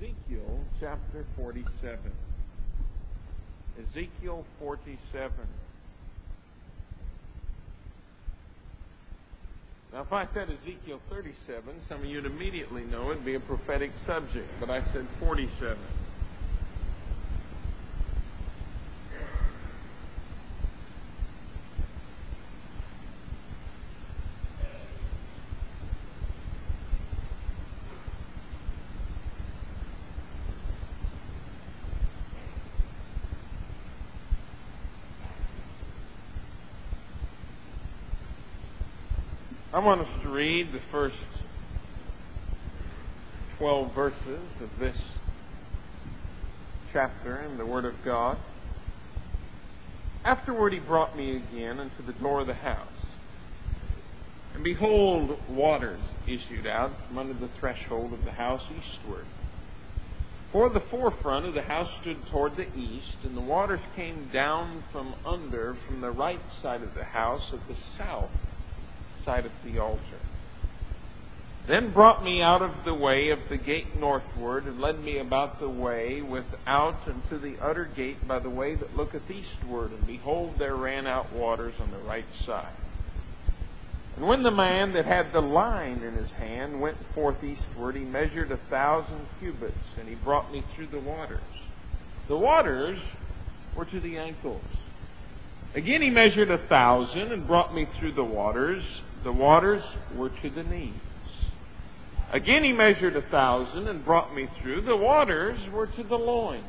Ezekiel chapter 47. Ezekiel 47. Now, if I said Ezekiel 37, some of you would immediately know it'd be a prophetic subject, but I said 47. I want us to read the first 12 verses of this chapter in the Word of God. Afterward he brought me again unto the door of the house. And behold, waters issued out from under the threshold of the house eastward. For the forefront of the house stood toward the east, and the waters came down from the right side of the house at the south side of the altar. Then brought me out of the way of the gate northward, and led me about the way without unto the utter gate by the way that looketh eastward, and behold, there ran out waters on the right side. And when the man that had the line in his hand went forth eastward, he measured 1,000 cubits, and he brought me through the waters. The waters were to the ankles. Again he measured 1,000, and brought me through the waters. The waters were to the knees. Again he measured 1,000, and brought me through. The waters were to the loins.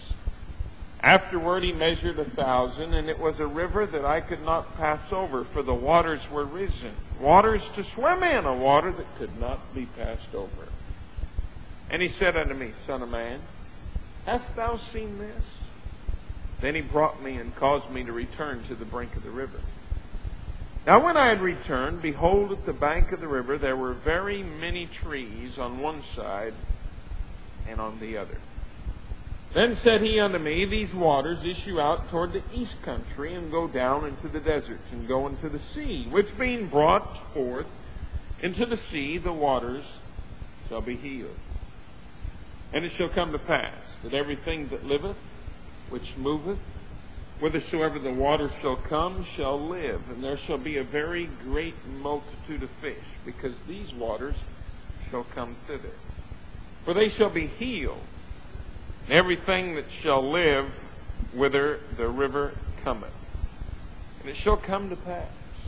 Afterward he measured 1,000, and it was a river that I could not pass over, for the waters were risen. Waters to swim in, a water that could not be passed over. And he said unto me, Son of man, hast thou seen this? Then he brought me and caused me to return to the brink of the river. Now when I had returned, behold, at the bank of the river there were very many trees on one side and on the other. Then said he unto me, These waters issue out toward the east country, and go down into the deserts, and go into the sea, which being brought forth into the sea, the waters shall be healed. And it shall come to pass that everything that liveth, which moveth, whithersoever the waters shall come, shall live. And there shall be a very great multitude of fish, because these waters shall come thither. For they shall be healed, and everything that shall live, whither the river cometh. And it shall come to pass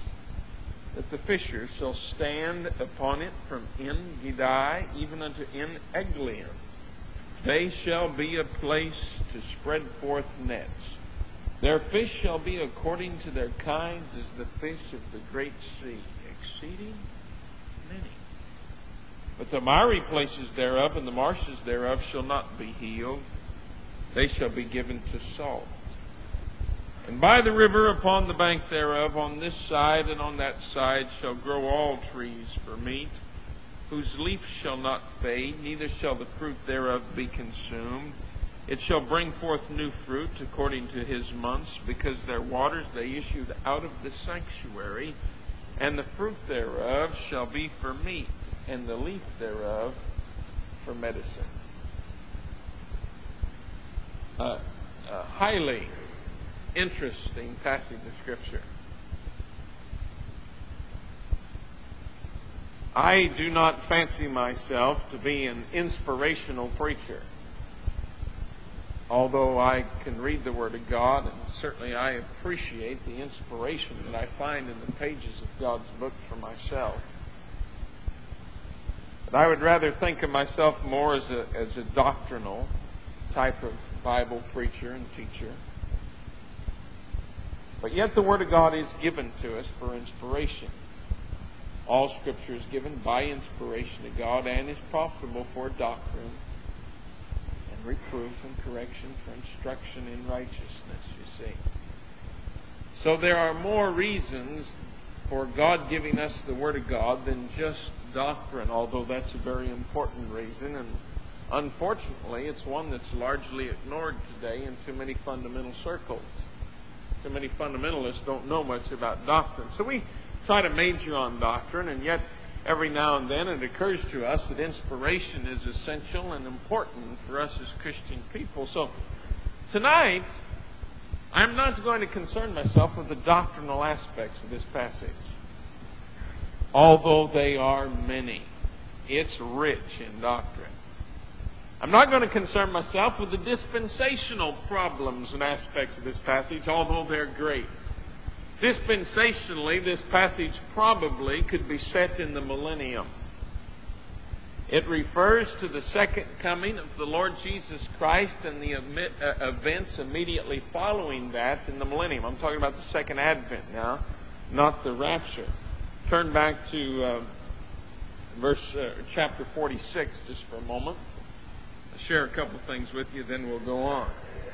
that the fishers shall stand upon it from En Gedi even unto En Eglaim. They shall be a place to spread forth nets. Their fish shall be according to their kinds as the fish of the great sea, exceeding many. But the miry places thereof and the marshes thereof shall not be healed. They shall be given to salt. And by the river upon the bank thereof, on this side and on that side, shall grow all trees for meat, whose leaf shall not fade, neither shall the fruit thereof be consumed. It shall bring forth new fruit according to his months, because their waters they issued out of the sanctuary, and the fruit thereof shall be for meat, and the leaf thereof for medicine. A highly interesting passage of Scripture. I do not fancy myself to be an inspirational preacher, although I can read the Word of God, and certainly I appreciate the inspiration that I find in the pages of God's book for myself. But I would rather think of myself more as a doctrinal type of Bible preacher and teacher. But yet the Word of God is given to us for inspiration. All Scripture is given by inspiration of God and is profitable for doctrine, reproof and correction, for instruction in righteousness, you see. So there are more reasons for God giving us the Word of God than just doctrine, although that's a very important reason, and unfortunately it's one that's largely ignored today in too many fundamental circles. Too many fundamentalists don't know much about doctrine. So we try to major on doctrine, and yet every now and then it occurs to us that inspiration is essential and important for us as Christian people. So tonight, I'm not going to concern myself with the doctrinal aspects of this passage, although they are many. It's rich in doctrine. I'm not going to concern myself with the dispensational problems and aspects of this passage, although they're great. Dispensationally, this passage probably could be set in the millennium. It refers to the second coming of the Lord Jesus Christ and the events immediately following that in the millennium. I'm talking about the second advent now, not the rapture. Turn back to chapter 46 just for a moment. I'll share a couple things with you, then we'll go on.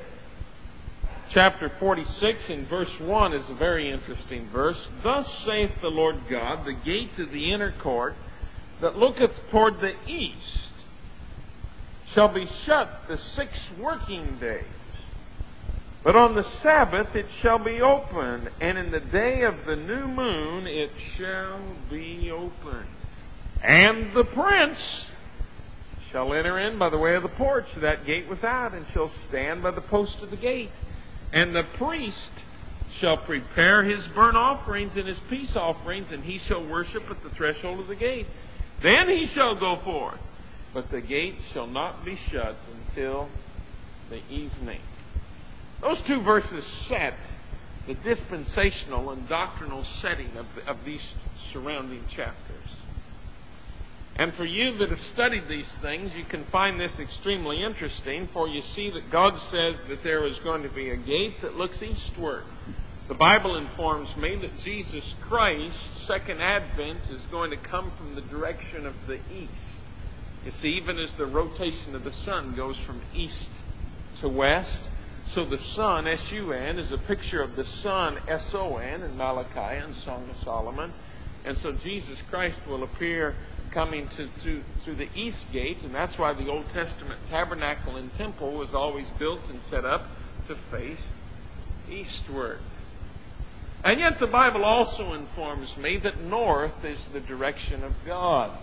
Chapter 46 in verse 1 is a very interesting verse. Thus saith the Lord God, the gate of the inner court that looketh toward the east shall be shut the 6 working days. But on the Sabbath it shall be open, and in the day of the new moon it shall be open. And the prince shall enter in by the way of the porch to that gate without, and shall stand by the post of the gate. And the priest shall prepare his burnt offerings and his peace offerings, and he shall worship at the threshold of the gate. Then he shall go forth, but the gate shall not be shut until the evening. Those two verses set the dispensational and doctrinal setting of these surrounding chapters. And for you that have studied these things, you can find this extremely interesting, for you see that God says that there is going to be a gate that looks eastward. The Bible informs me that Jesus Christ's second advent is going to come from the direction of the east. You see, even as the rotation of the sun goes from east to west, so the sun, S-U-N, is a picture of the sun, S-O-N, in Malachi and Song of Solomon. And so Jesus Christ will appear coming through the east gate, and that's why the Old Testament tabernacle and temple was always built and set up to face eastward. And yet the Bible also informs me that north is the direction of God.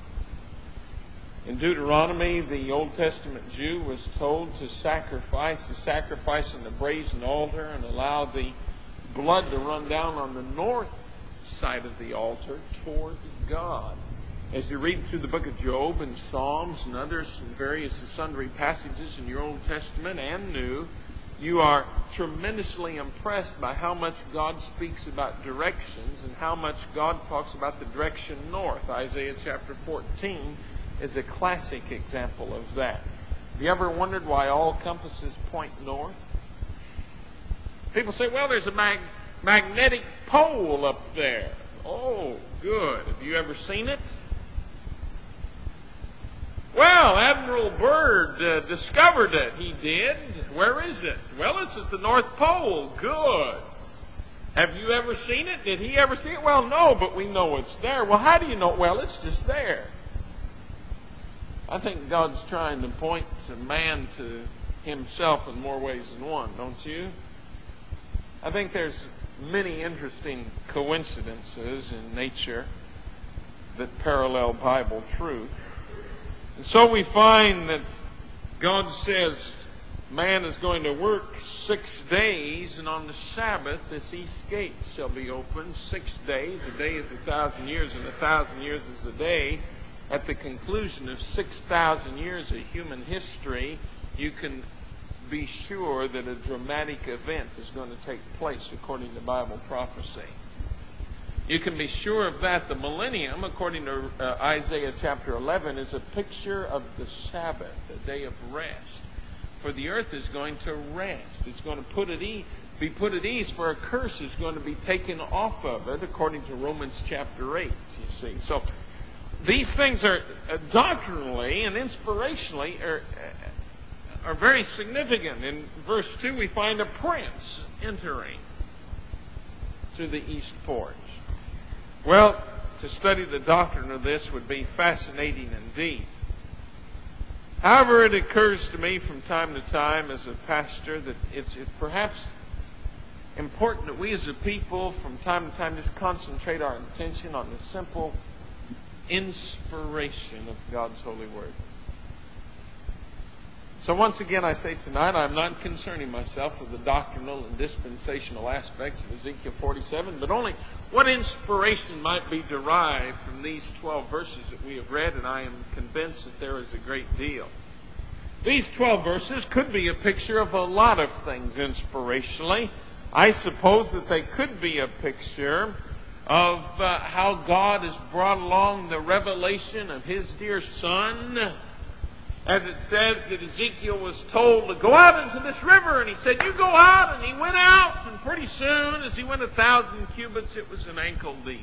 In Deuteronomy, the Old Testament Jew was told to sacrifice in the brazen altar and allow the blood to run down on the north side of the altar toward God. As you read through the book of Job and Psalms and others and various and sundry passages in your Old Testament and New, you are tremendously impressed by how much God speaks about directions and how much God talks about the direction north. Isaiah chapter 14 is a classic example of that. Have you ever wondered why all compasses point north? People say, well, there's a magnetic pole up there. Oh, good. Have you ever seen it? Well, Admiral Byrd discovered it. He did. Where is it? Well, it's at the North Pole. Good. Have you ever seen it? Did he ever see it? Well, no, but we know it's there. Well, how do you know? Well, it's just there. I think God's trying to point to man to himself in more ways than one, don't you? I think there's many interesting coincidences in nature that parallel Bible truth. And so we find that God says man is going to work 6 days, and on the Sabbath this east gate shall be opened. 6 days. A day is 1,000 years, and 1,000 years is a day. At the conclusion of 6,000 years of human history, you can be sure that a dramatic event is going to take place according to Bible prophecy. You can be sure of that. The millennium, according to Isaiah chapter 11, is a picture of the Sabbath, a day of rest. For the earth is going to rest. It's going to be put at ease, for a curse is going to be taken off of it, according to Romans chapter 8, you see. So these things are doctrinally and inspirationally are very significant. In verse 2, we find a prince entering through the east porch. Well, to study the doctrine of this would be fascinating indeed. However, it occurs to me from time to time as a pastor that it's perhaps important that we as a people from time to time just concentrate our attention on the simple inspiration of God's holy word. So once again I say tonight, I'm not concerning myself with the doctrinal and dispensational aspects of Ezekiel 47, but only what inspiration might be derived from these 12 verses that we have read, and I am convinced that there is a great deal. These 12 verses could be a picture of a lot of things inspirationally. I suppose that they could be a picture of how God has brought along the revelation of His dear Son. As it says that Ezekiel was told to go out into this river, and he said, "You go out," and he went out, and pretty soon, as he went 1,000 cubits, it was an ankle deep.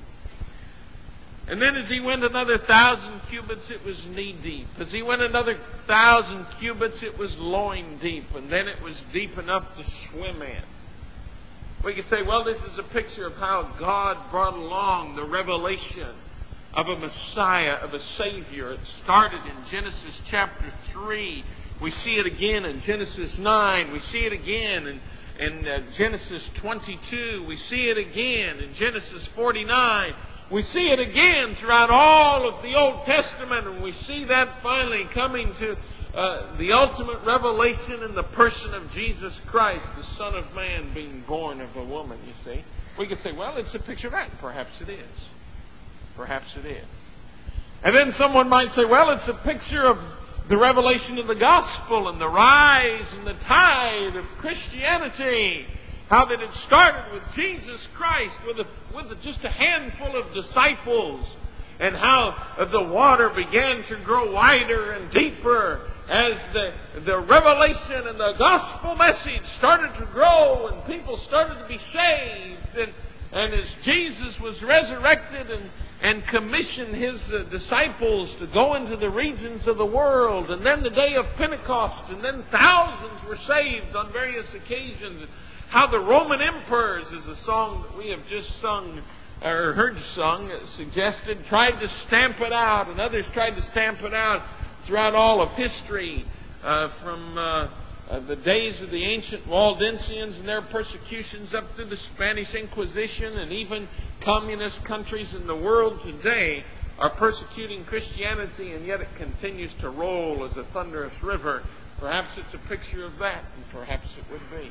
And then as he went another 1,000 cubits, it was knee deep. As he went another 1,000 cubits, it was loin deep, and then it was deep enough to swim in. We could say, well, this is a picture of how God brought along the revelation of a Messiah, of a Savior. It started in Genesis chapter 3. We see it again in Genesis 9. We see it again in Genesis 22. We see it again in Genesis 49. We see it again throughout all of the Old Testament, and we see that finally coming to the ultimate revelation in the person of Jesus Christ, the Son of Man, being born of a woman, you see. We could say, well, it's a picture of that. Perhaps it is. Perhaps it is. And then someone might say, well, it's a picture of the revelation of the gospel and the rise and the tide of Christianity. How that it started with Jesus Christ, with just a handful of disciples, and how the water began to grow wider and deeper as the revelation and the gospel message started to grow and people started to be saved. And as Jesus was resurrected and commissioned His disciples to go into the regions of the world, and then the day of Pentecost, and then thousands were saved on various occasions. How the Roman emperors, as a song that we have just sung, or heard sung, suggested, tried to stamp it out, and others tried to stamp it out throughout all of history, from the days of the ancient Waldensians and their persecutions up through the Spanish Inquisition, and even communist countries in the world today are persecuting Christianity, and yet it continues to roll as a thunderous river. Perhaps it's a picture of that, and perhaps it would be.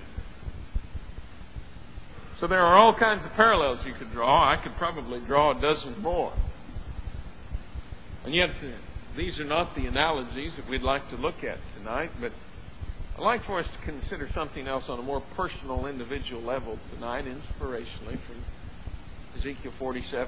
So there are all kinds of parallels you could draw. I could probably draw a dozen more. And yet, these are not the analogies that we'd like to look at tonight, but I'd like for us to consider something else on a more personal, individual level tonight, inspirationally, from Ezekiel 47.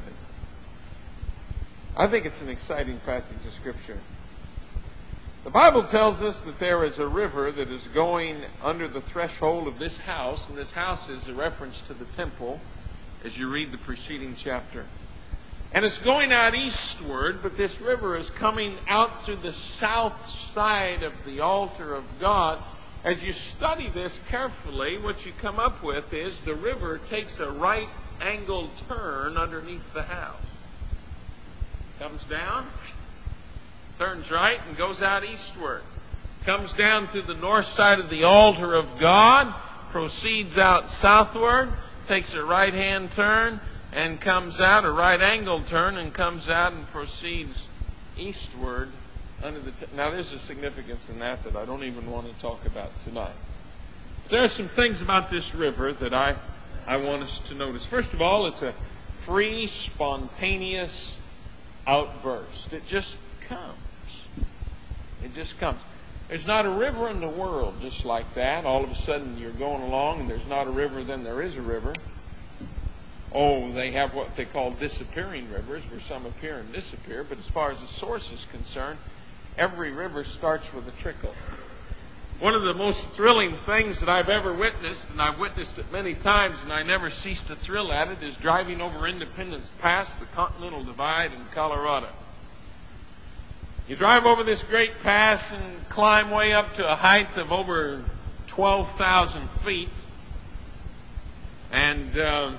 I think it's an exciting passage of Scripture. The Bible tells us that there is a river that is going under the threshold of this house, and this house is a reference to the temple as you read the preceding chapter. And it's going out eastward, but this river is coming out to the south side of the altar of God. As you study this carefully, what you come up with is the river takes a right-angled turn underneath the house. Comes down, turns right, and goes out eastward. Comes down to the north side of the altar of God, proceeds out southward, takes a right-hand turn, and comes out, a right-angled turn, and comes out and proceeds eastward under the... Now, there's a significance in that I don't even want to talk about tonight. There are some things about this river that I want us to notice. First of all, it's a free, spontaneous outburst. It just comes. It just comes. There's not a river in the world just like that. All of a sudden you're going along and there's not a river, then there is a river. Oh, they have what they call disappearing rivers, where some appear and disappear. But as far as the source is concerned, every river starts with a trickle. One of the most thrilling things that I've ever witnessed, and I've witnessed it many times, and I never cease to thrill at it, is driving over Independence Pass, the Continental Divide in Colorado. You drive over this great pass and climb way up to a height of over 12,000 feet, and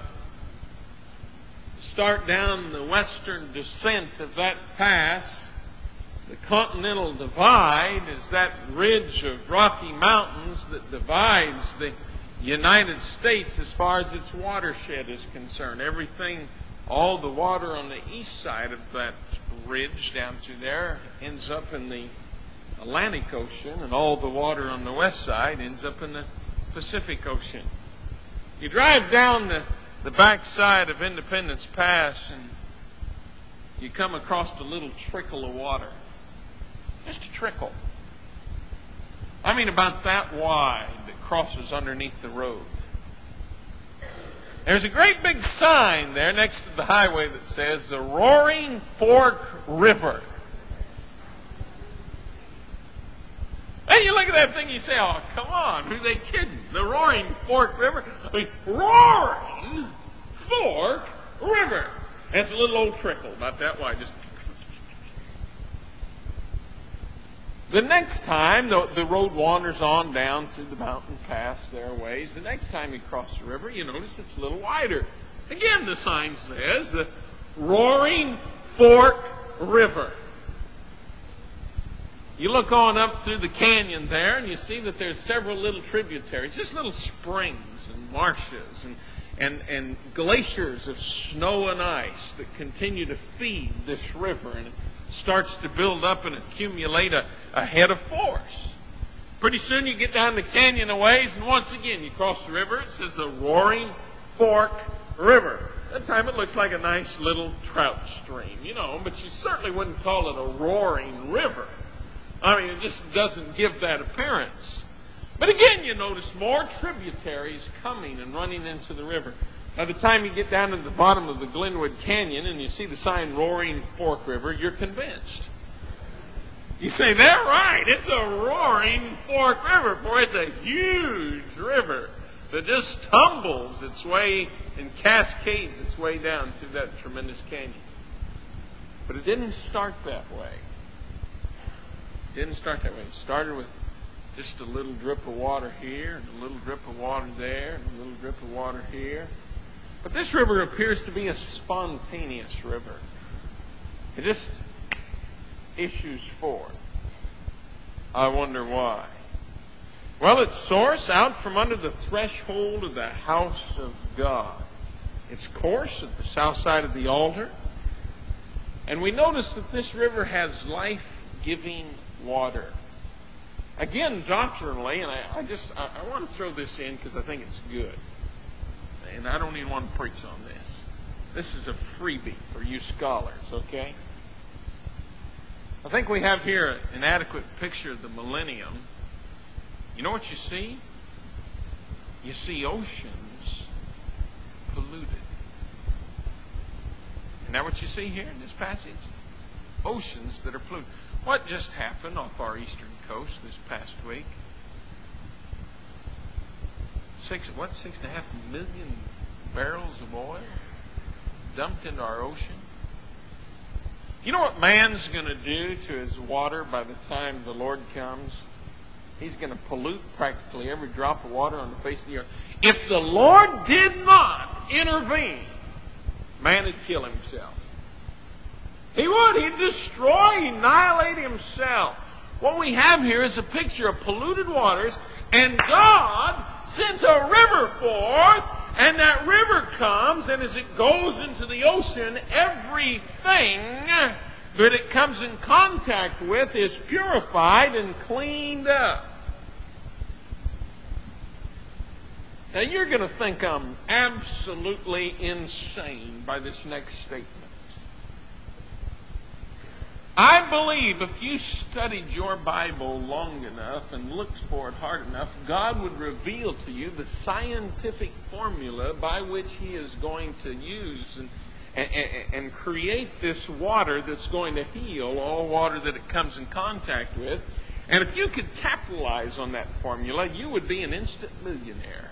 start down the western descent of that pass. The Continental Divide is that ridge of Rocky Mountains that divides the United States as far as its watershed is concerned. Everything, all the water on the east side of that ridge down through there ends up in the Atlantic Ocean, and all the water on the west side ends up in the Pacific Ocean. You drive down the backside of Independence Pass, and you come across a little trickle of water. Just a trickle. I mean about that wide that crosses underneath the road. There's a great big sign there next to the highway that says the Roaring Fork River. And you look at that thing, you say, oh, come on, who are they kidding? The Roaring Fork River? I mean, Roaring Fork River. That's a little old trickle, about that wide. Just the next time the road wanders on down through the mountain pass there a ways, the next time you cross the river, you notice it's a little wider. Again, the sign says the Roaring Fork River. You look on up through the canyon there, and you see that there's several little tributaries, just little springs and marshes and glaciers of snow and ice that continue to feed this river, and it starts to build up and accumulate a head of force. Pretty soon you get down the canyon a ways, and once again you cross the river. It says the Roaring Fork River. That time it looks like a nice little trout stream, but you certainly wouldn't call it a roaring river. I mean, it just doesn't give that appearance. But again, you notice more tributaries coming and running into the river. By the time you get down to the bottom of the Glenwood Canyon and you see the sign Roaring Fork River, you're convinced. You say, they're right, it's a Roaring Fork River. Boy, it's a huge river that just tumbles its way and cascades its way down through that tremendous canyon. But it didn't start that way. It didn't start that way. It started with just a little drip of water here, and a little drip of water there, and a little drip of water here. But this river appears to be a spontaneous river. It just issues forth. I wonder why. Well, its source out from under the threshold of the house of God. Its course at the south side of the altar. And we notice that this river has life-giving water. Again, doctrinally, and I want to throw this in because I think it's good. And I don't even want to preach on this. This is a freebie for you scholars, okay? I think we have here an adequate picture of the millennium. You know what you see? You see oceans polluted. Isn't that what you see here in this passage? Oceans that are polluted. What just happened off our eastern coast this past week? 6.5 million barrels of oil dumped into our ocean. You know what man's going to do to his water by the time the Lord comes? He's going to pollute practically every drop of water on the face of the earth. If the Lord did not intervene, man would kill himself. He would. He'd destroy, annihilate himself. What we have here is a picture of polluted waters, and God sends a river forth, and that river comes, and as it goes into the ocean, everything that it comes in contact with is purified and cleaned up. Now you're going to think I'm absolutely insane by this next statement. I believe if you studied your Bible long enough and looked for it hard enough, God would reveal to you the scientific formula by which He is going to use and create this water that's going to heal all water that it comes in contact with. And if you could capitalize on that formula, you would be an instant millionaire.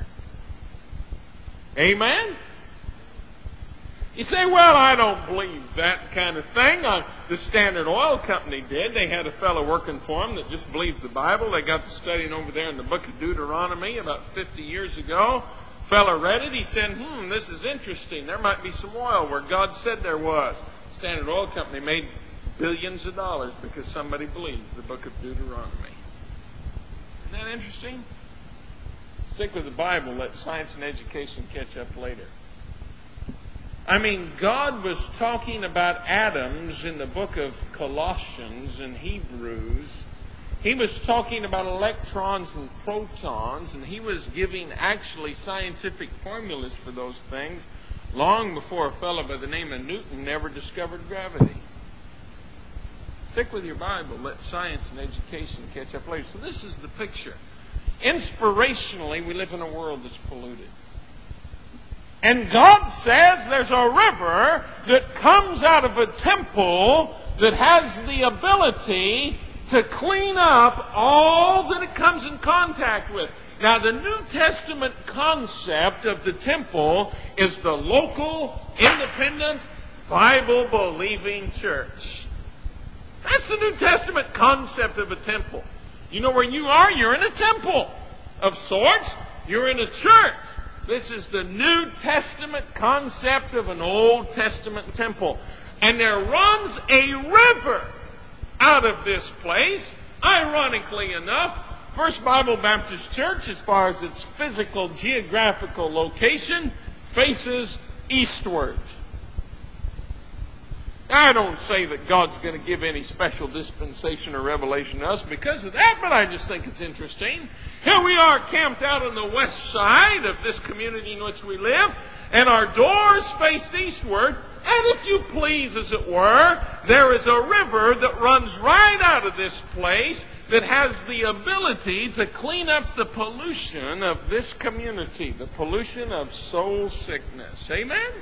Amen? You say, well, I don't believe that kind of thing. The Standard Oil Company did. They had a fellow working for them that just believed the Bible. They got to studying over there in the book of Deuteronomy about 50 years ago. Fellow read it. He said, this is interesting. There might be some oil where God said there was. Standard Oil Company made billions of dollars because somebody believed the book of Deuteronomy. Isn't that interesting? Stick with the Bible. Let science and education catch up later. I mean, God was talking about atoms in the book of Colossians and Hebrews. He was talking about electrons and protons, and He was giving actually scientific formulas for those things long before a fellow by the name of Newton ever discovered gravity. Stick with your Bible. Let science and education catch up later. So this is the picture. Inspirationally, we live in a world that's polluted. And God says there's a river that comes out of a temple that has the ability to clean up all that it comes in contact with. Now, the New Testament concept of the temple is the local, independent, Bible-believing church. That's the New Testament concept of a temple. You know where you are? You're in a temple of sorts. You're in a church. This is the New Testament concept of an Old Testament temple. And there runs a river out of this place. Ironically enough, First Bible Baptist Church, as far as its physical, geographical location, faces eastward. I don't say that God's going to give any special dispensation or revelation to us because of that, but I just think it's interesting. Here we are camped out on the west side of this community in which we live, and our doors face eastward, and if you please, as it were, there is a river that runs right out of this place that has the ability to clean up the pollution of this community, the pollution of soul sickness. Amen?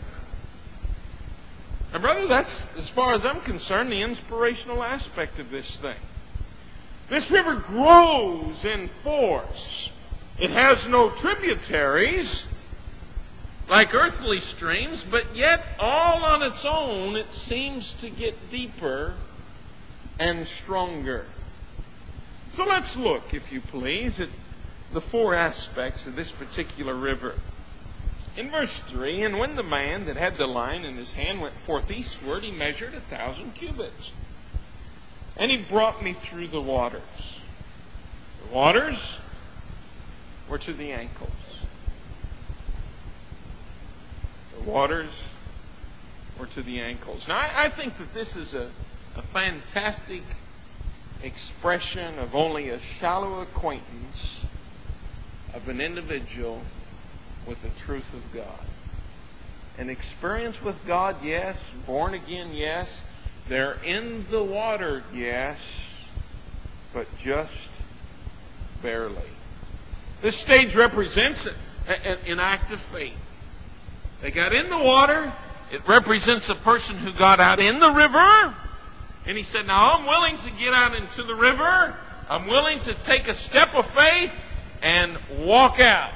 Now, brother, that's, as far as I'm concerned, the inspirational aspect of this thing. This river grows in force. It has no tributaries like earthly streams, but yet all on its own it seems to get deeper and stronger. So let's look, if you please, at the four aspects of this particular river. In verse 3, and when the man that had the line in his hand went forth eastward, he measured 1,000 cubits. And he brought me through the waters. The waters were to the ankles. The waters were to the ankles. Now, I think that this is a fantastic expression of only a shallow acquaintance of an individual with the truth of God. An experience with God, yes. Born again, yes. They're in the water, yes. But just barely. This stage represents an act of faith. They got in the water. It represents a person who got out in the river. And he said, now I'm willing to get out into the river. I'm willing to take a step of faith and walk out.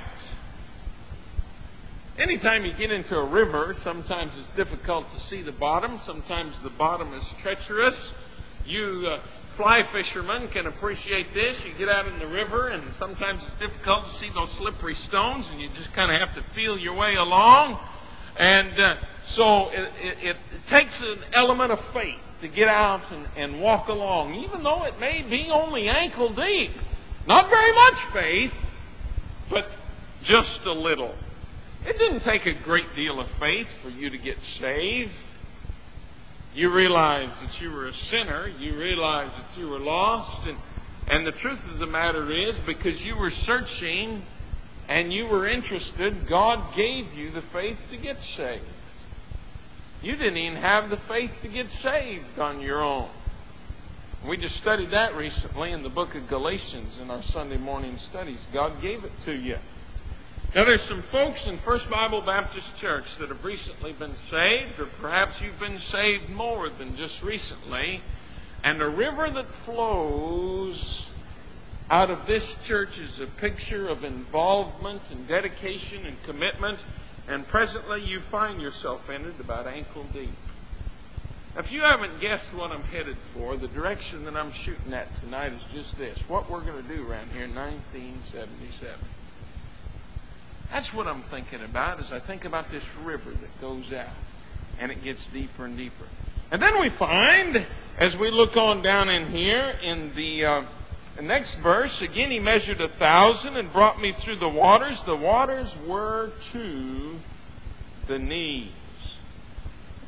Anytime you get into a river, sometimes it's difficult to see the bottom. Sometimes the bottom is treacherous. You fly fishermen can appreciate this. You get out in the river, and sometimes it's difficult to see those slippery stones, and you just kind of have to feel your way along. And so it takes an element of faith to get out and walk along, even though it may be only ankle deep. Not very much faith, but just a little. It didn't take a great deal of faith for you to get saved. You realized that you were a sinner. You realized that you were lost. And the truth of the matter is, because you were searching and you were interested, God gave you the faith to get saved. You didn't even have the faith to get saved on your own. We just studied that recently in the book of Galatians in our Sunday morning studies. God gave it to you. Now, there's some folks in First Bible Baptist Church that have recently been saved, or perhaps you've been saved more than just recently, and the river that flows out of this church is a picture of involvement and dedication and commitment, and presently you find yourself in it about ankle deep. Now, if you haven't guessed what I'm headed for, the direction that I'm shooting at tonight is just this: what we're going to do around here in 1977. That's what I'm thinking about as I think about this river that goes out. And it gets deeper and deeper. And then we find, as we look on down in here, in the next verse, again he measured 1,000 and brought me through the waters. The waters were to the knees.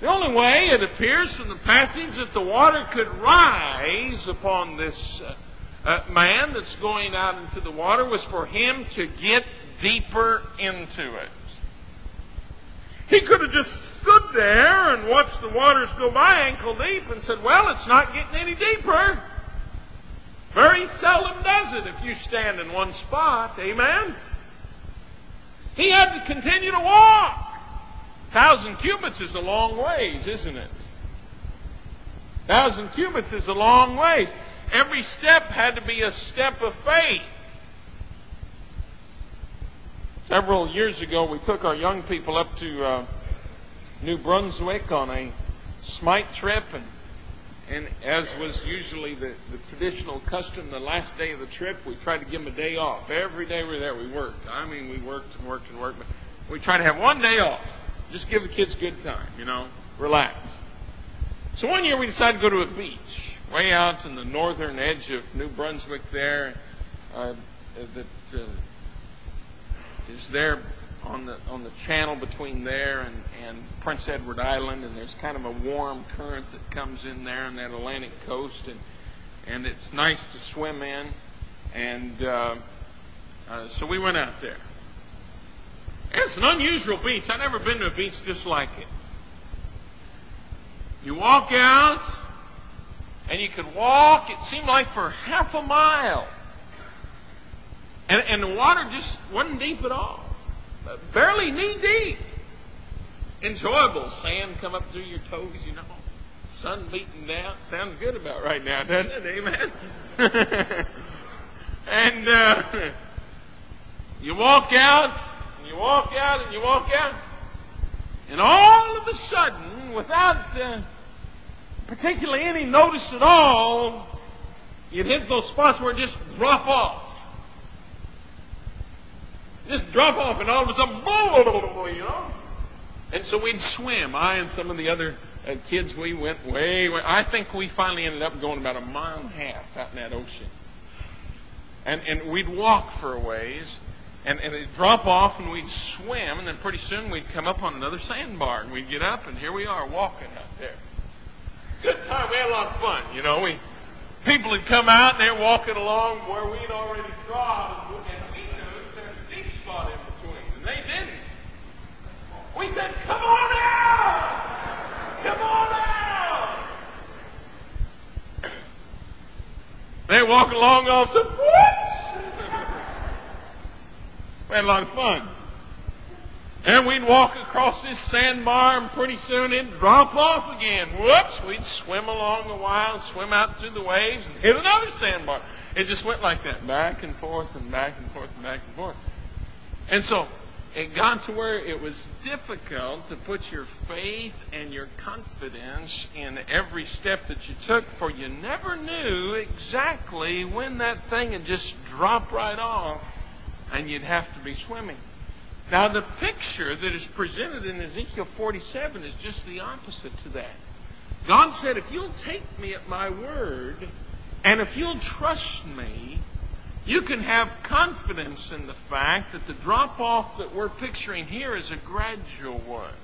The only way, it appears from the passage, that the water could rise upon this man that's going out into the water was for him to get deeper into it. He could have just stood there and watched the waters go by ankle deep and said, well, it's not getting any deeper. Very seldom does it if you stand in one spot. Amen? He had to continue to walk. 1,000 cubits is a long ways, isn't it? 1,000 cubits is a long ways. Every step had to be a step of faith. Several years ago, we took our young people up to New Brunswick on a Smite trip, and as was usually the traditional custom, the last day of the trip, we tried to give them a day off. Every day we were there, we worked. I mean, we worked and worked and worked, but we tried to have one day off. Just give the kids a good time, relax. So one year we decided to go to a beach, way out in the northern edge of New Brunswick there, that is there on the channel between there and Prince Edward Island, and there's kind of a warm current that comes in there on that Atlantic coast, and it's nice to swim in, and so we went out there. It's an unusual beach. I've never been to a beach just like it. You walk out, and you could walk, it seemed like for half a mile. And the water just wasn't deep at all. Barely knee deep. Enjoyable. Sand come up through your toes, Sun beating down. Sounds good about right now, doesn't it? Amen? And you walk out, and you walk out, and you walk out. And all of a sudden, without particularly any notice at all, you'd hit those spots where it just drop off. Just drop off, and all of a sudden, And so we'd swim. I and some of the other kids, we went way. I think we finally ended up going about 1.5 miles out in that ocean. And we'd walk for a ways, and it'd drop off, and we'd swim, and then pretty soon we'd come up on another sandbar, and we'd get up, and here we are walking out there. Good time. We had a lot of fun, People had come out, and they're walking along where we'd already trod, and we knew there's a deep spot in between, and they didn't. We said, come on out! Come on out! They walk along, all of a sudden, whoops! We had a lot of fun. And we'd walk across this sandbar, and pretty soon it'd drop off again. Whoops! We'd swim along a while, swim out through the waves, and hit another sandbar. It just went like that, back and forth and back and forth and back and forth. And so it got to where it was difficult to put your faith and your confidence in every step that you took, for you never knew exactly when that thing had just dropped right off and you'd have to be swimming. Now, the picture that is presented in Ezekiel 47 is just the opposite to that. God said, if you'll take me at my word, and if you'll trust me, you can have confidence in the fact that the drop-off that we're picturing here is a gradual one.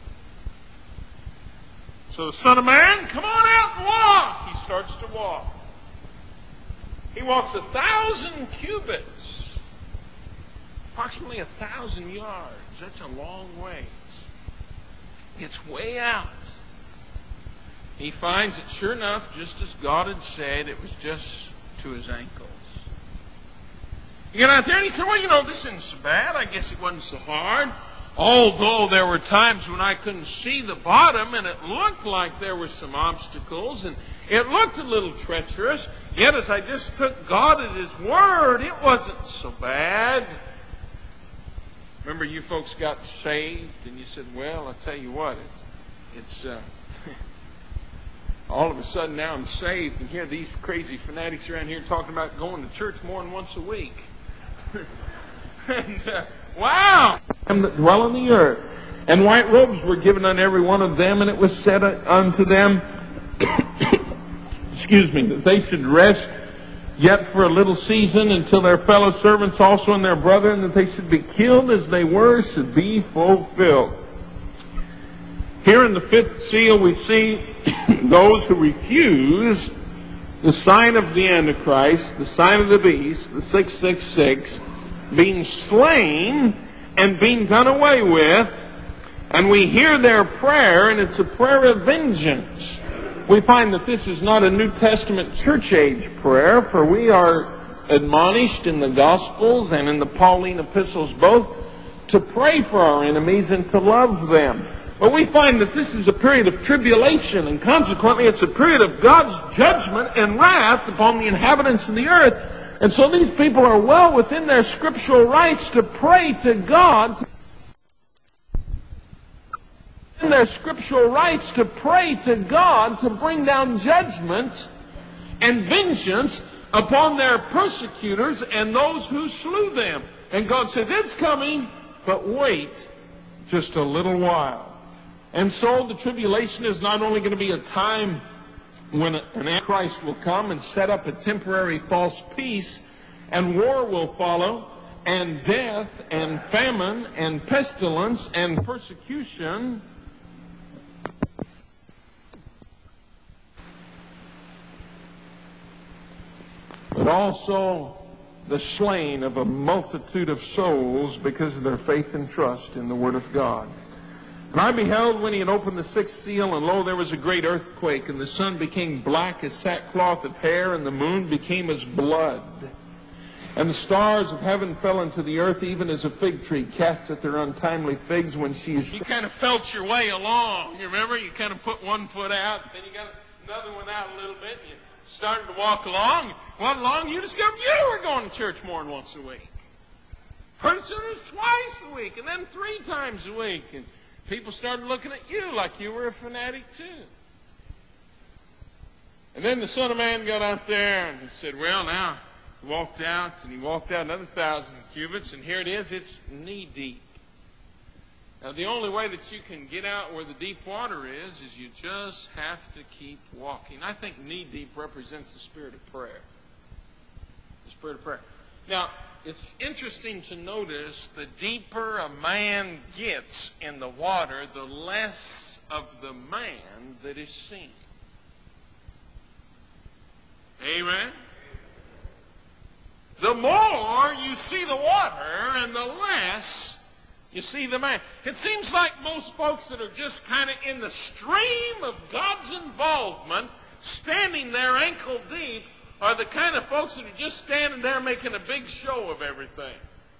So the Son of Man, come on out and walk. He starts to walk. He walks 1,000 cubits. Approximately 1,000 yards. That's a long ways. It's way out. He finds that sure enough, just as God had said, it was just to his ankles. He got out there and he said, well, this isn't so bad. I guess it wasn't so hard. Although there were times when I couldn't see the bottom and it looked like there were some obstacles and it looked a little treacherous. Yet as I just took God at his word, it wasn't so bad. Remember, you folks got saved, and you said, well, I'll tell you what, it's all of a sudden now I'm saved, and here these crazy fanatics around here talking about going to church more than once a week. And, wow! Them that dwell on the earth. And white robes were given unto every one of them, and it was said unto them, excuse me, that they should rest yet for a little season until their fellow servants also and their brethren that they should be killed as they were should be fulfilled. Here in the fifth seal we see those who refuse the sign of the Antichrist, the sign of the beast, the 666, being slain and being done away with. And we hear their prayer, and it's a prayer of vengeance. We find that this is not a New Testament church age prayer, for we are admonished in the Gospels and in the Pauline epistles both to pray for our enemies and to love them. But we find that this is a period of tribulation, and consequently it's a period of God's judgment and wrath upon the inhabitants of the earth. And so these people are well within their scriptural rights to pray to God, in their scriptural rights to pray to God to bring down judgment and vengeance upon their persecutors and those who slew them. And God says, it's coming, but wait just a little while. And so the tribulation is not only going to be a time when an Antichrist will come and set up a temporary false peace, and war will follow, and death, and famine, and pestilence, and persecution. But also the slaying of a multitude of souls because of their faith and trust in the Word of God. And I beheld when he had opened the sixth seal, and lo, there was a great earthquake, and the sun became black as sackcloth of hair, and the moon became as blood. And the stars of heaven fell into the earth, even as a fig tree casteth their untimely figs when she is... You kind of felt your way along. You remember? You kind of put one foot out, then you got another one out a little bit, and you started to walk along. Went along, you discovered you were going to church more than once a week. Pretty soon it was twice a week, and then 3 times a week. And people started looking at you like you were a fanatic too. And then the Son of Man got out there and he said, well, now, he walked out, and he walked out another 1,000 cubits, and here it is, it's knee deep. Now, the only way that you can get out where the deep water is you just have to keep walking. I think knee deep represents the spirit of prayer. The spirit of prayer. Now, it's interesting to notice the deeper a man gets in the water, the less of the man that is seen. Amen? The more you see the water, and the less you see the man. It seems like most folks that are just kind of in the stream of God's involvement, standing there ankle deep, are the kind of folks that are just standing there making a big show of everything.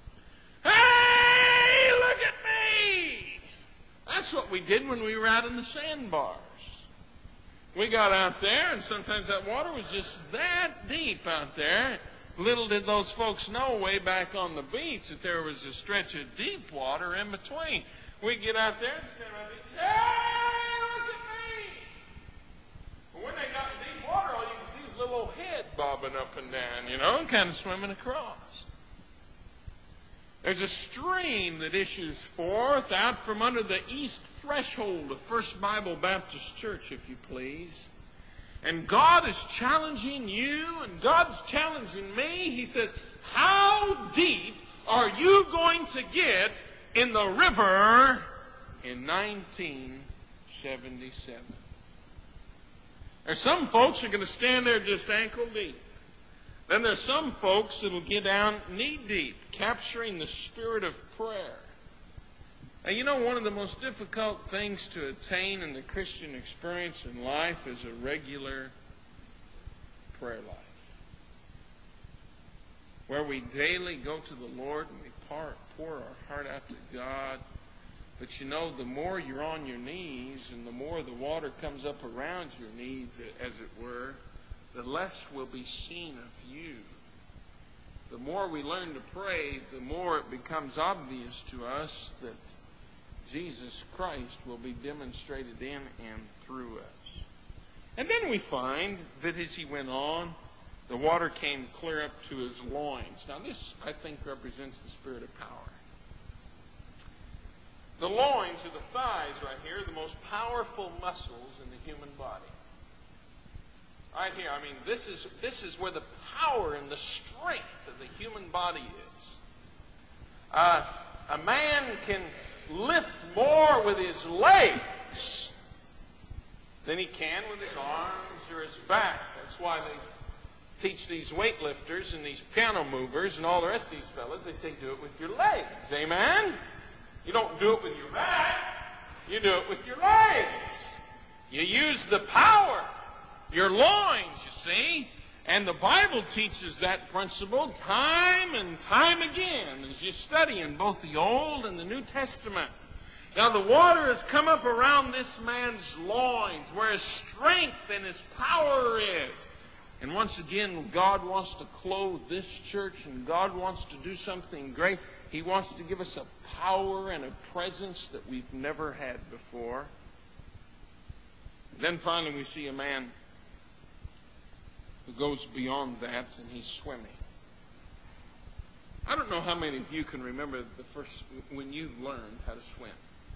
Hey, look at me! That's what we did when we were out in the sandbars. We got out there, and sometimes that water was just that deep out there. Little did those folks know way back on the beach that there was a stretch of deep water in between. We'd get out there and stand around and say, hey, look at me! But when they got in deep water, all you could see was a little old head bobbing up and down, and kind of swimming across. There's a stream that issues forth out from under the east threshold of First Bible Baptist Church, if you please. And God is challenging you, and God's challenging me. He says, how deep are you going to get in the river in 1977? There's some folks who are going to stand there just ankle deep. Then there's some folks that will get down knee deep, capturing the spirit of prayer. Now, one of the most difficult things to attain in the Christian experience in life is a regular prayer life, where we daily go to the Lord and we pour our heart out to God. But the more you're on your knees and the more the water comes up around your knees, as it were, the less will be seen of you. The more we learn to pray, the more it becomes obvious to us that Jesus Christ will be demonstrated in and through us. And then we find that as he went on, the water came clear up to his loins. Now this, I think, represents the spirit of power. The loins are the thighs right here, the most powerful muscles in the human body. Right here, this is where the power and the strength of the human body is. A man can lift more with his legs legs than he can with his arms or his back. That's why they teach these weightlifters and these piano movers and all the rest of these fellas. They say do it with your legs. Amen? You don't do it with your back. You do it with your legs. You use the power. Your loins, you see. And the Bible teaches that principle time and time again as you study in both the Old and the New Testament. Now the water has come up around this man's loins where his strength and his power is. And once again, God wants to clothe this church and God wants to do something great. He wants to give us a power and a presence that we've never had before. Then finally we see a man who goes beyond that, and he's swimming. I don't know how many of you can remember when you learned how to swim.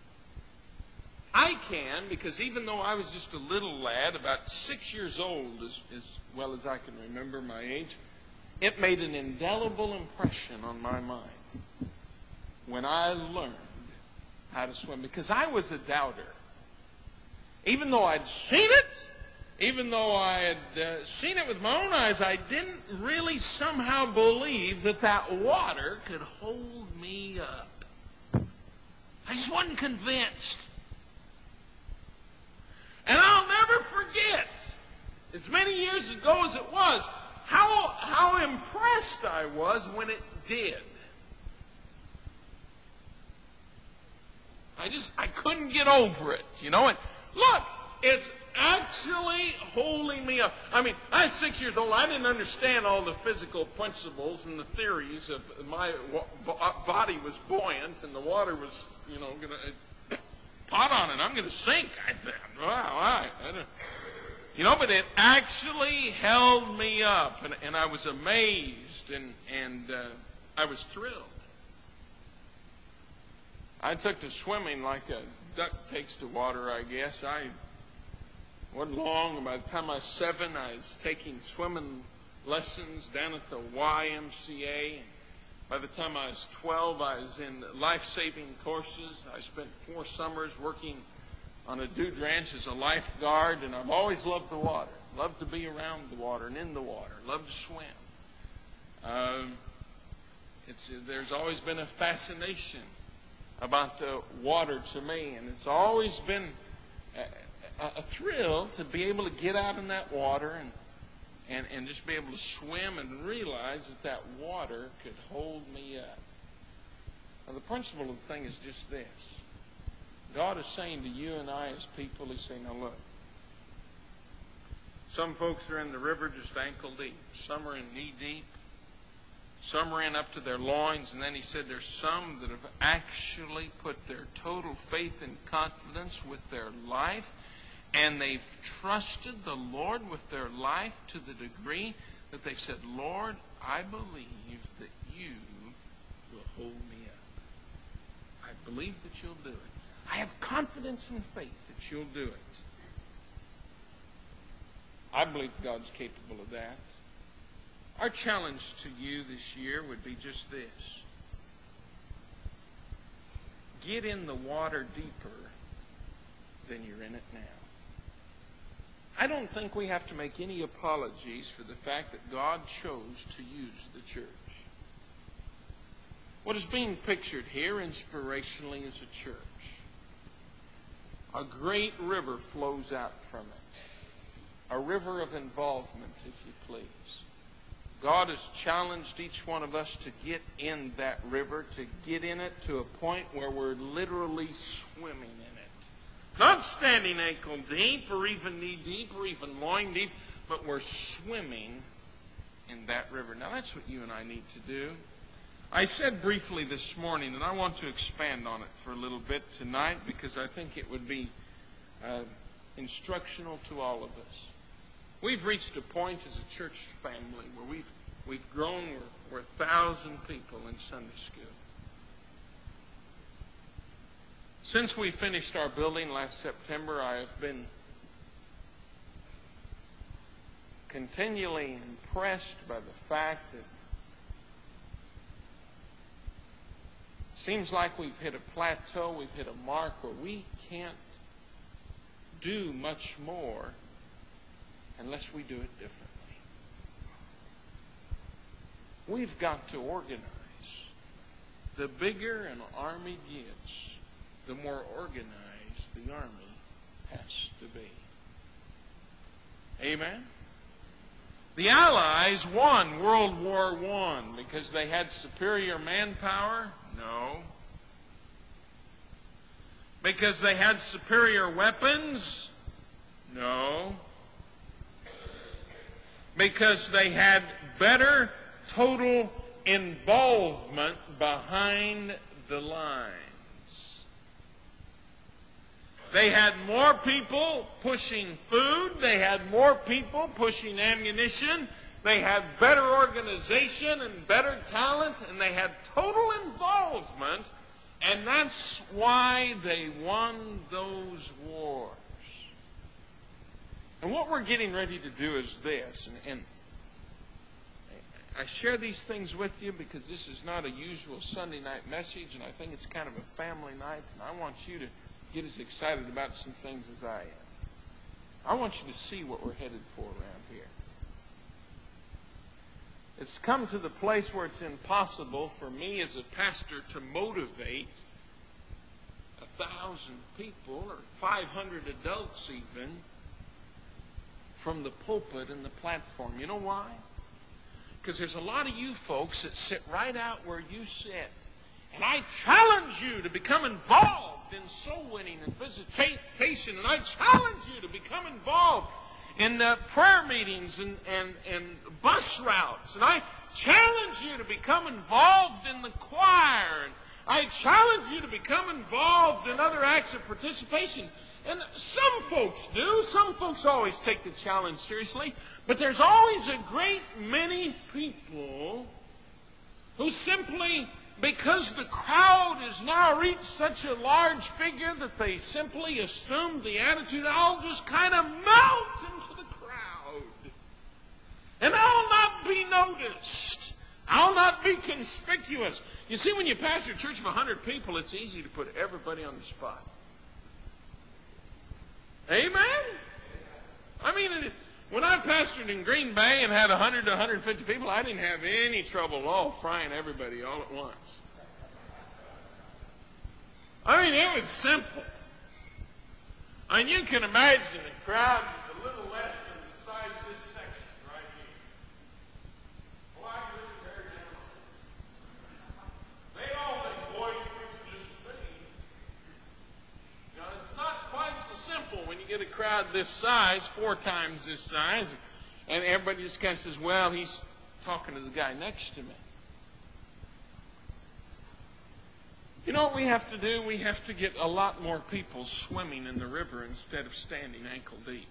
I can, because even though I was just a little lad, about 6 years old, as well as I can remember my age, it made an indelible impression on my mind when I learned how to swim, because I was a doubter. Even though I'd seen it, even though I had seen it with my own eyes, I didn't really somehow believe that water could hold me up. I just wasn't convinced. And I'll never forget, as many years ago as it was, how impressed I was when it did. I couldn't get over it, you know. And look, it's actually holding me up. I mean, I was 6 years old. I didn't understand all the physical principles and the theories of my body was buoyant and the water was, going to pot on it. I'm going to sink, I thought. Wow, but it actually held me up, and I was amazed, and I was thrilled. I took to swimming like a duck takes to water, I guess. I wasn't long. By the time I was 7, I was taking swimming lessons down at the YMCA. By the time I was 12, I was in life-saving courses. I spent 4 summers working on a dude ranch as a lifeguard, and I've always loved the water. Loved to be around the water and in the water. Loved to swim. There's always been a fascination about the water to me, and it's always been a thrill to be able to get out in that water and just be able to swim and realize that water could hold me up. Now, the principle of the thing is just this. God is saying to you and I as people, He's saying, now look, some folks are in the river just ankle deep. Some are in knee deep. Some are in up to their loins. And then He said there's some that have actually put their total faith and confidence with their life. And they've trusted the Lord with their life to the degree that they've said, Lord, I believe that You will hold me up. I believe that You'll do it. I have confidence and faith that You'll do it. I believe God's capable of that. Our challenge to you this year would be just this. Get in the water deeper than you're in it now. I don't think we have to make any apologies for the fact that God chose to use the church. What is being pictured here inspirationally is a church. A great river flows out from it. A river of involvement, if you please. God has challenged each one of us to get in that river, to get in it to a point where we're literally swimming in it. Not standing ankle deep or even knee deep or even loin deep, but we're swimming in that river. Now that's what you and I need to do. I said briefly this morning, and I want to expand on it for a little bit tonight because I think it would be instructional to all of us. We've reached a point as a church family where we've grown. We're 1,000 people in Sunday school. Since we finished our building last September, I have been continually impressed by the fact that it seems like we've hit a plateau, we've hit a mark where we can't do much more unless we do it differently. We've got to organize. The bigger an army gets, the more organized the army has to be. Amen? The Allies won World War I because they had superior manpower? No. Because they had superior weapons? No. Because they had better total involvement behind the lines. They had more people pushing food. They had more people pushing ammunition. They had better organization and better talent, and they had total involvement, and that's why they won those wars. And what we're getting ready to do is this, and I share these things with you because this is not a usual Sunday night message, and I think it's kind of a family night, and I want you to get as excited about some things as I am. I want you to see what we're headed for around here. It's come to the place where it's impossible for me as a pastor to motivate 1,000 people or 500 adults even from the pulpit and the platform. You know why? Because there's a lot of you folks that sit right out where you sit. And I challenge you to become involved in soul winning and visitation. And I challenge you to become involved in prayer meetings and bus routes. And I challenge you to become involved in the choir. And I challenge you to become involved in other acts of participation. And some folks do. Some folks always take the challenge seriously. But there's always a great many people who simply, because the crowd has now reached such a large figure that they simply assume the attitude, I'll just kind of melt into the crowd. And I'll not be noticed. I'll not be conspicuous. You see, when you pastor a church of 100 people, it's easy to put everybody on the spot. Amen? I mean, it is. When I pastored in Green Bay and had 100 to 150 people, I didn't have any trouble at all frying everybody all at once. I mean, it was simple. I mean, you can imagine a crowd a little less than the size of this section right here. Oh, I can look at her down. They all think, boy, you preach just a thing. You know, it's not quite so simple when you get a crowd this size, 4 times this size, and everybody just kind of says, well, he's talking to the guy next to me. You know what we have to do? We have to get a lot more people swimming in the river instead of standing ankle deep.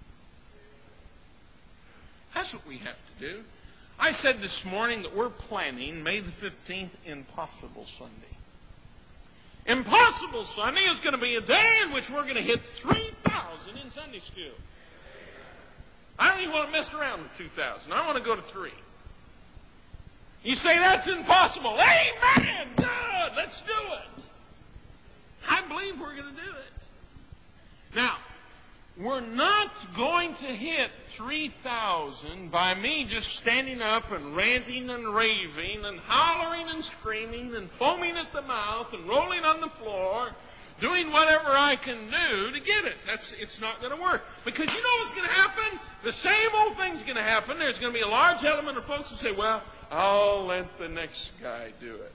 That's what we have to do. I said this morning that we're planning May the 15th Impossible Sunday. Impossible Sunday is going to be a day in which we're going to hit 3,000 in Sunday school. I don't even want to mess around with 2,000. I want to go to 3. You say that's impossible. Amen! Good! Let's do it. I believe we're going to do it. Now, we're not going to hit 3,000 by me just standing up and ranting and raving and hollering and screaming and foaming at the mouth and rolling on the floor, doing whatever I can do to get it. It's not going to work. Because you know what's going to happen? The same old thing's going to happen. There's going to be a large element of folks who say, well, I'll let the next guy do it.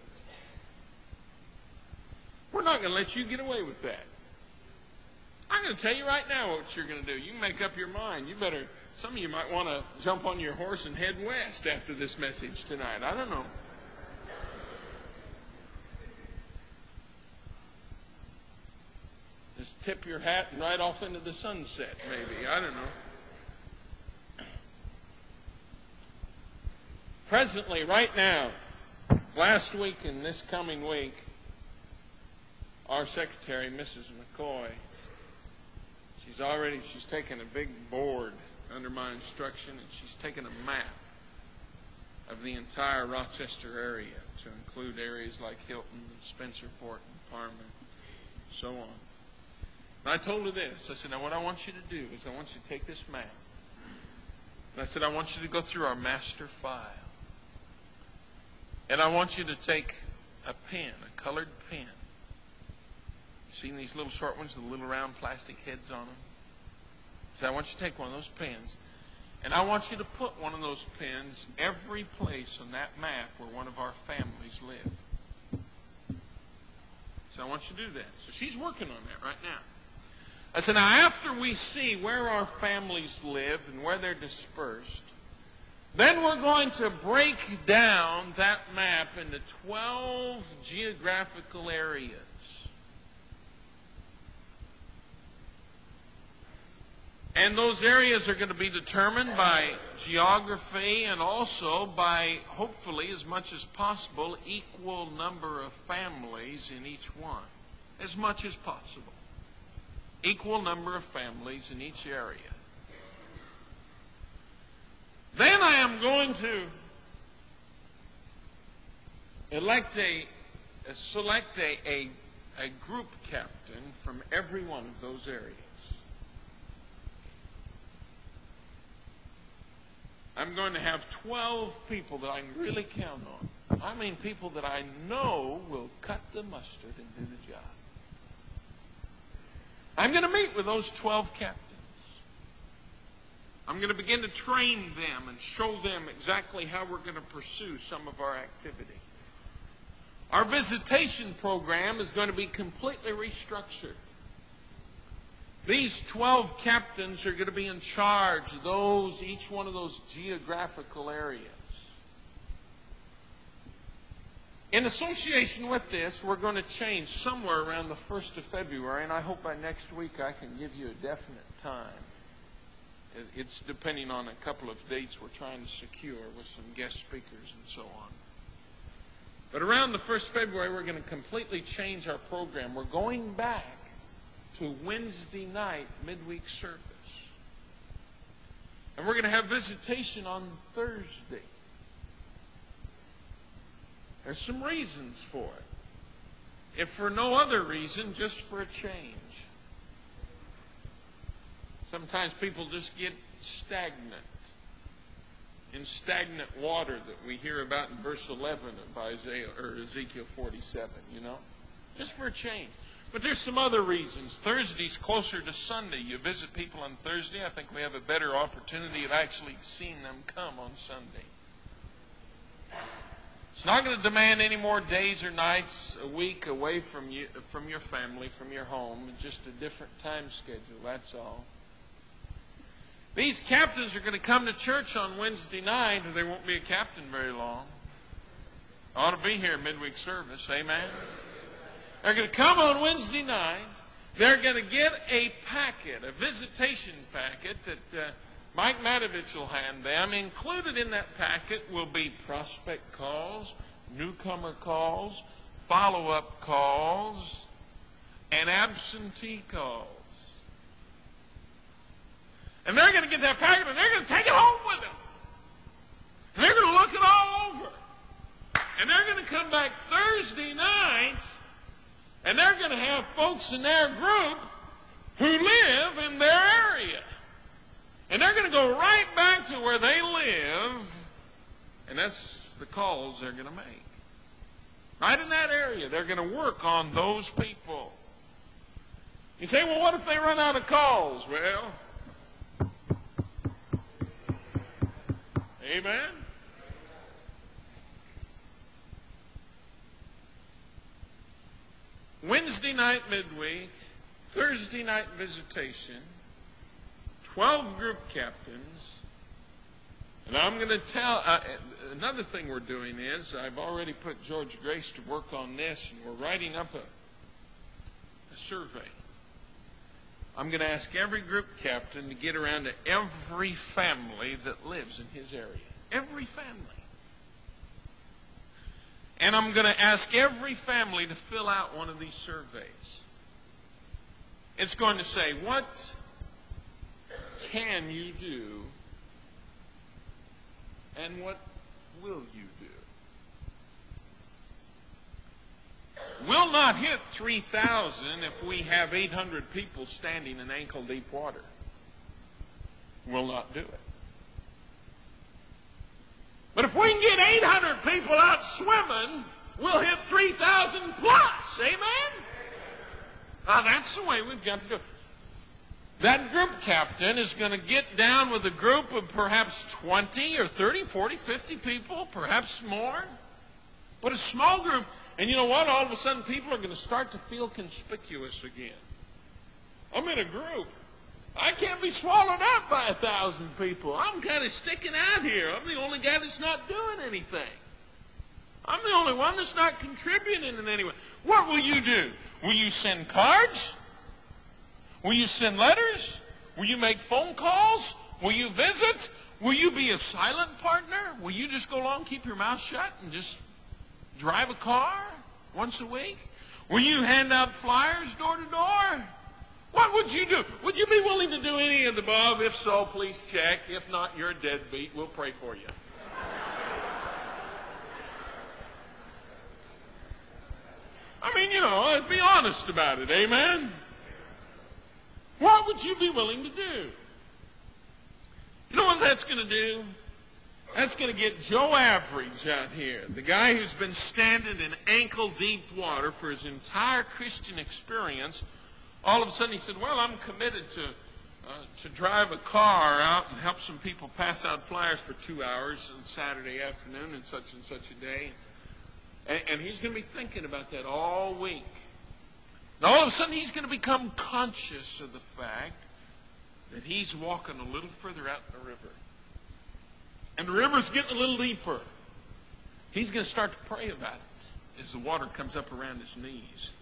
We're not going to let you get away with that. I'm going to tell you right now what you're going to do. You can make up your mind. Some of you might want to jump on your horse and head west after this message tonight. I don't know. Just tip your hat and ride off into the sunset, maybe. I don't know. Presently, right now, last week and this coming week, our secretary, Mrs. McCoy, she's taken a big board under my instruction, and she's taken a map of the entire Rochester area to include areas like Hilton and Spencerport and Parma, and so on. And I told her this. I said, now what I want you to do is I want you to take this map. And I said, I want you to go through our master file. And I want you to take a pen, a colored pen. Seen these little short ones with the little round plastic heads on them? So I want you to take one of those pens, and I want you to put one of those pens every place on that map where one of our families live. So I want you to do that. So she's working on that right now. I said, now after we see where our families live and where they're dispersed, then we're going to break down that map into 12 geographical areas. And those areas are going to be determined by geography and also by, hopefully, as much as possible, equal number of families in each one. As much as possible. Equal number of families in each area. Then I am going to select a group captain from every one of those areas. I'm going to have 12 people that I can really count on. I mean people that I know will cut the mustard and do the job. I'm going to meet with those 12 captains. I'm going to begin to train them and show them exactly how we're going to pursue some of our activity. Our visitation program is going to be completely restructured. These 12 captains are going to be in charge of each one of those geographical areas. In association with this, we're going to change somewhere around the 1st of February, and I hope by next week I can give you a definite time. It's depending on a couple of dates we're trying to secure with some guest speakers and so on. But around the 1st of February, we're going to completely change our program. We're going back to Wednesday night midweek service. And we're going to have visitation on Thursday. There's some reasons for it. If for no other reason, just for a change. Sometimes people just get stagnant. In stagnant water that we hear about in verse 11 of Ezekiel 47, Just for a change. But there's some other reasons. Thursday's closer to Sunday. You visit people on Thursday, I think we have a better opportunity of actually seeing them come on Sunday. It's not going to demand any more days or nights a week away from your family, from your home. Just a different time schedule, that's all. These captains are going to come to church on Wednesday night, and they won't be a captain very long. Ought to be here midweek service, amen? They're going to come on Wednesday night. They're going to get a packet, a visitation packet that Mike Matovich will hand them. Included in that packet will be prospect calls, newcomer calls, follow-up calls, and absentee calls. And they're going to get that packet and they're going to take it home with them. And they're going to look it all over. And they're going to come back Thursday night and they're going to have folks in their group who live in their area. And they're going to go right back to where they live, and that's the calls they're going to make. Right in that area, they're going to work on those people. You say, well, what if they run out of calls? Well, amen? Wednesday night midweek, Thursday night visitation, 12 group captains. And I'm going to tell, another thing we're doing is, I've already put George Grace to work on this, and we're writing up a survey. I'm going to ask every group captain to get around to every family that lives in his area. Every family. And I'm going to ask every family to fill out one of these surveys. It's going to say, what can you do and what will you do? We'll not hit 3,000 if we have 800 people standing in ankle-deep water. We'll not do it. But if we can get 800 people out swimming, we'll hit 3,000 plus. Amen? Now, that's the way we've got to do it. That group captain is going to get down with a group of perhaps 20 or 30, 40, 50 people, perhaps more. But a small group. And you know what? All of a sudden, people are going to start to feel conspicuous again. I'm in a group. I can't be swallowed up by 1,000 people. I'm kind of sticking out here. I'm the only guy that's not doing anything. I'm the only one that's not contributing in any way. What will you do? Will you send cards? Will you send letters? Will you make phone calls? Will you visit? Will you be a silent partner? Will you just go along, keep your mouth shut, and just drive a car once a week? Will you hand out flyers door to door? What would you do? Would you be willing to do any of the above? If so, please check. If not, you're a deadbeat. We'll pray for you. I mean, be honest about it. Amen? What would you be willing to do? You know what that's going to do? That's going to get Joe Average out here, the guy who's been standing in ankle-deep water for his entire Christian experience. All of a sudden he said, well, I'm committed to drive a car out and help some people pass out flyers for 2 hours on Saturday afternoon and such a day. And he's going to be thinking about that all week. And all of a sudden he's going to become conscious of the fact that he's walking a little further out in the river. And the river's getting a little deeper. He's going to start to pray about it as the water comes up around his knees.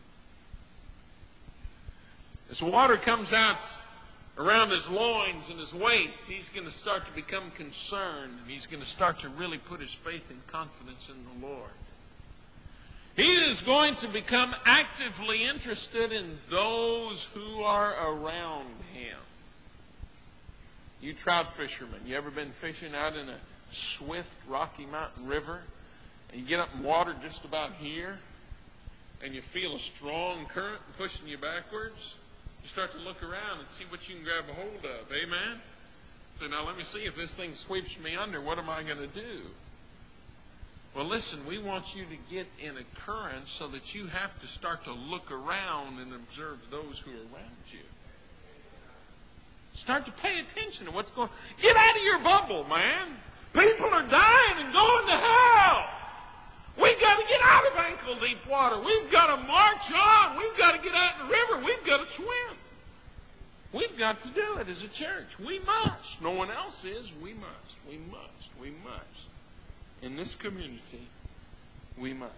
As the water comes out around his loins and his waist, he's going to start to become concerned. And he's going to start to really put his faith and confidence in the Lord. He is going to become actively interested in those who are around him. You trout fishermen, you ever been fishing out in a swift Rocky Mountain river? And you get up in water just about here, and you feel a strong current pushing you backwards? You start to look around and see what you can grab a hold of. Amen? So now let me see if this thing sweeps me under. What am I going to do? Well, listen, we want you to get in a current so that you have to start to look around and observe those who are around you. Start to pay attention to what's going on. Get out of your bubble, man. People are dying and going to hell. We've got to get out of ankle-deep water. We've got to march on. We've got to get out in the river. We've got to swim. We've got to do it as a church. We must. No one else is. We must. We must. We must. In this community, we must.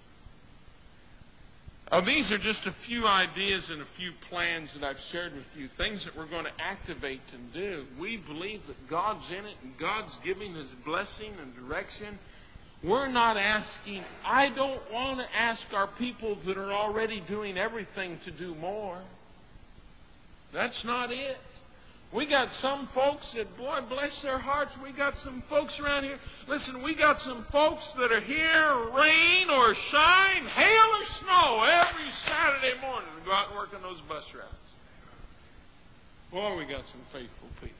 Now, these are just a few ideas and a few plans that I've shared with you, things that we're going to activate and do. We believe that God's in it and God's giving His blessing and direction. We're not asking, I don't want to ask our people that are already doing everything to do more. That's not it. We got some folks that, boy, bless their hearts, we got some folks around here. Listen, we got some folks that are here, rain or shine, hail or snow, every Saturday morning to go out and work on those bus routes. Boy, we got some faithful people.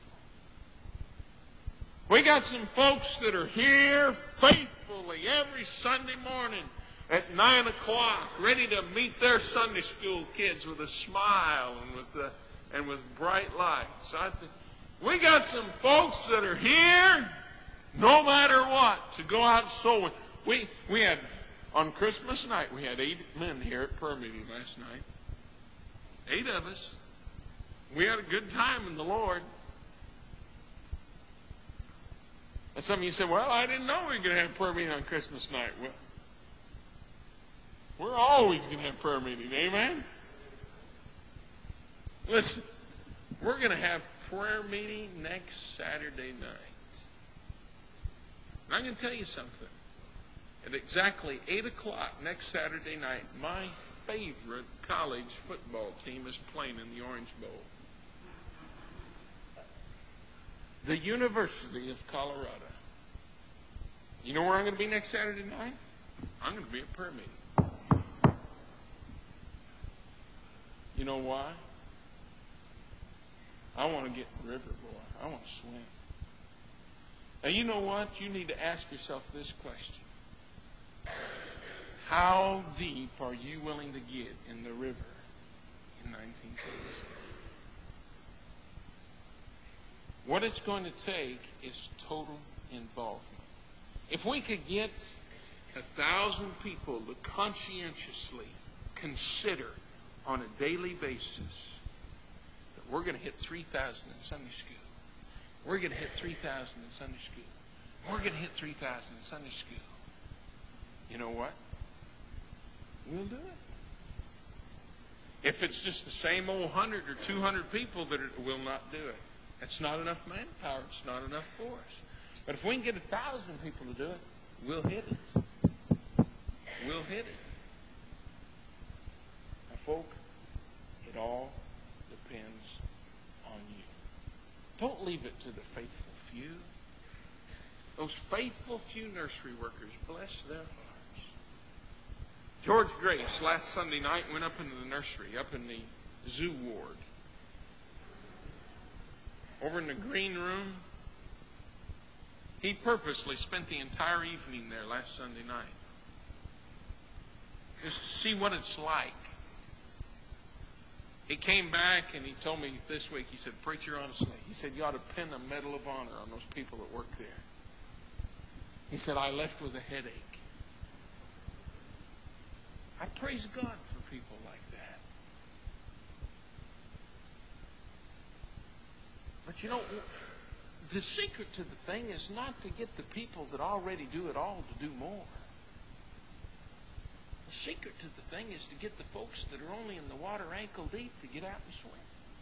We got some folks that are here faithfully every Sunday morning at 9 o'clock, ready to meet their Sunday school kids with a smile and with bright lights. We got some folks that are here no matter what to go out and sow. We had, on Christmas night, we had 8 men here at prayer meeting last night. 8 of us. We had a good time in the Lord. And some of you said, well, I didn't know we were going to have prayer meeting on Christmas night. Well, we're always going to have prayer meeting. Amen? Listen, we're going to have prayer meeting next Saturday night. And I'm going to tell you something. At exactly 8 o'clock next Saturday night, my favorite college football team is playing in the Orange Bowl. The University of Colorado. You know where I'm going to be next Saturday night? I'm going to be at prayer meeting. You know why? I want to get in the river, boy. I want to swim. Now, you know what? You need to ask yourself this question. How deep are you willing to get in the river in 1977? What it's going to take is total involvement. If we could get 1,000 people to conscientiously consider on a daily basis that we're going to hit 3,000 in Sunday school. We're going to hit 3,000 in Sunday school. We're going to hit 3,000 in Sunday school. You know what? We'll do it. If it's just the same old 100 or 200 people that will not do it, it's not enough manpower. It's not enough for us. But if we can get 1,000 people to do it, we'll hit it. We'll hit it. Now, folk, it all depends on you. Don't leave it to the faithful few. Those faithful few nursery workers, bless their hearts. George Grace, last Sunday night, went up into the nursery, up in the zoo ward. Over in the green room. He purposely spent the entire evening there last Sunday night. Just to see what it's like. He came back and he told me this week, he said, "Preacher, honestly," he said, "you ought to pin a Medal of Honor on those people that work there." He said, "I left with a headache." I praise God for people like that. But you know, the secret to the thing is not to get the people that already do it all to do more. The secret to the thing is to get the folks that are only in the water ankle deep to get out and swim.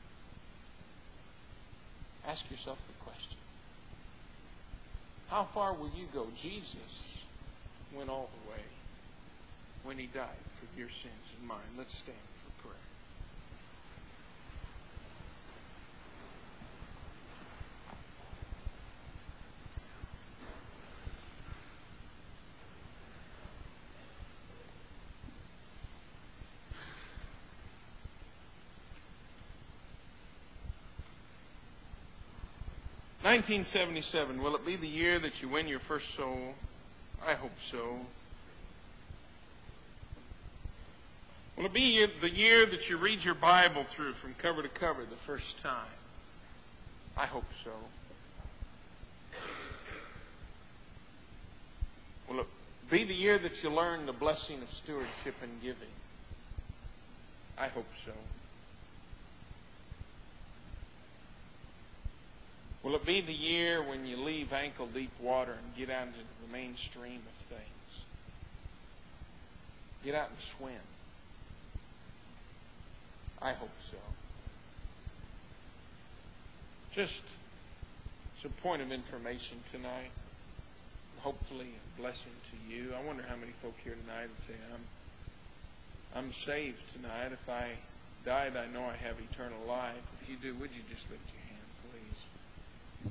Ask yourself the question. How far will you go? Jesus went all the way when He died for your sins and mine. Let's stand for prayer. "1977, will it be the year that you win your first soul? I hope so. Will it be the year that you read your Bible through from cover to cover the first time? I hope so. Will it be the year that you learn the blessing of stewardship and giving? I hope so. Will it be the year when you leave ankle-deep water and get out into the mainstream of things? Get out and swim. I hope so. Just some point of information tonight. Hopefully a blessing to you. I wonder how many folk here tonight would say, I'm saved tonight. If I died, I know I have eternal life. If you do, would you just lift your hand, please?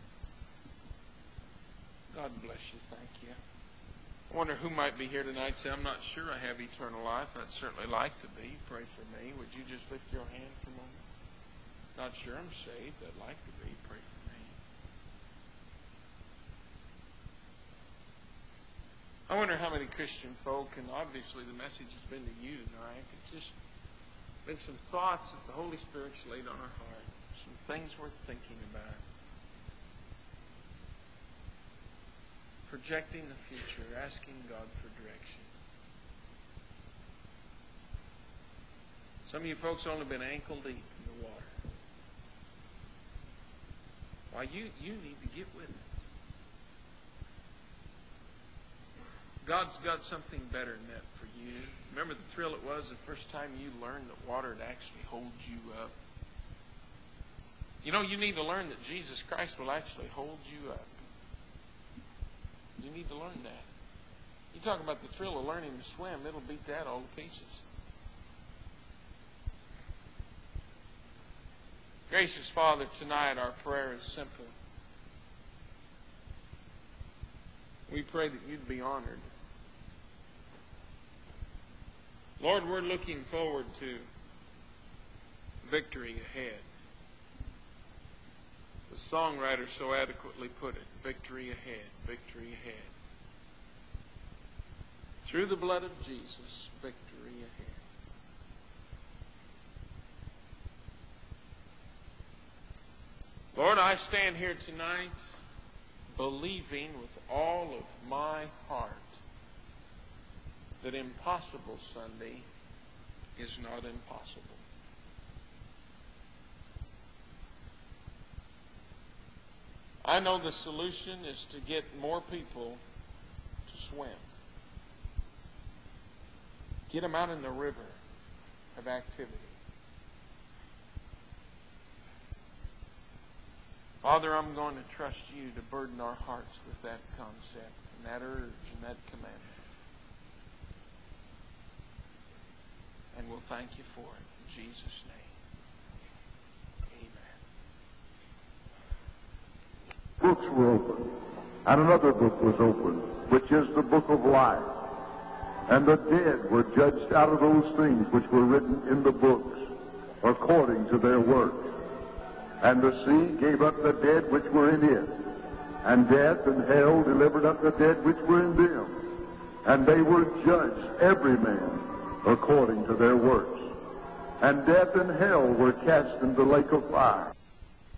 God bless you. Thank you. I wonder who might be here tonight and say, I'm not sure I have eternal life. I'd certainly like to be. Pray for me. Would you just lift your hand for a moment? Not sure I'm saved. I'd like to be. Pray for me. I wonder how many Christian folk, and obviously the message has been to you tonight. It's just been some thoughts that the Holy Spirit's laid on our heart. Some things worth thinking about. Projecting the future, asking God for direction. Some of you folks only been ankle deep in the water. Why, you need to get with it. God's got something better than that for you. Remember the thrill it was the first time you learned that water would actually hold you up. You know, you need to learn that Jesus Christ will actually hold you up. You need to learn that. You talk about the thrill of learning to swim, it'll beat that all to pieces. Gracious Father, tonight our prayer is simple. We pray that you'd be honored. Lord, we're looking forward to victory ahead. The songwriter so adequately put it, victory ahead, victory ahead. Through the blood of Jesus, victory ahead. Lord, I stand here tonight believing with all of my heart that Impossible Sunday is not impossible. I know the solution is to get more people to swim. Get them out in the river of activity. Father, I'm going to trust you to burden our hearts with that concept and that urge and that commandment. And we'll thank you for it. In Jesus' name. Amen. Books were opened, and another book was opened, which is the book of life. And the dead were judged out of those things which were written in the books, according to their works. And the sea gave up the dead which were in it, and death and hell delivered up the dead which were in them. And they were judged, every man, according to their works. And death and hell were cast into the lake of fire.